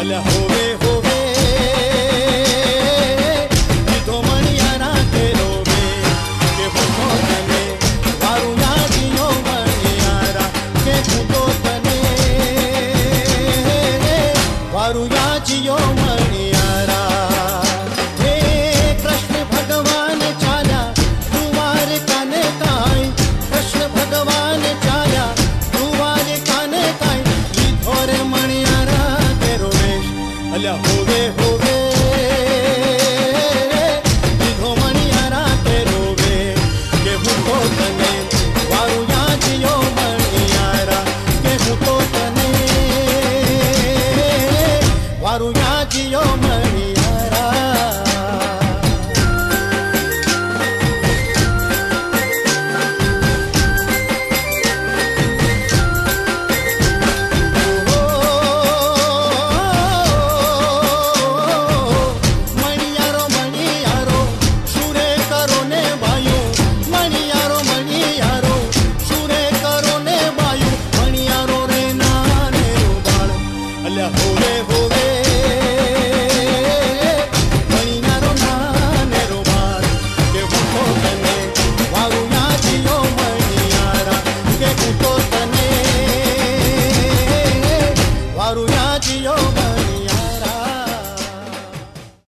અલ્યા હોવે હોવે દીધો મણિયારા કે રોવે કે ભૂખો તને વારું ના જીયો મણિયારા કે ભૂખો તને વારું ના જીયો મણિયારા હે કૃષ્ણ ભગવાન ચાલ્યા દ્વારકા ને કાંઈ કૃષ્ણ ભગવાન ચાલ્યા દ્વારકા ને કાંઈ લીધો રે મણિયારા અલ્યા હોવે હોવે દીધો મણિયારા કે રોવે કે હું તો તને વારું યાદિયો મણિયારા કે હું તો તને વારું યાદિયો મણિયારા હોવે હોવે મણિયારો નાને રોબાર કે હું તો તને વારું યાદિયો મણિયારા કે હું તો તને વારું યાદિયો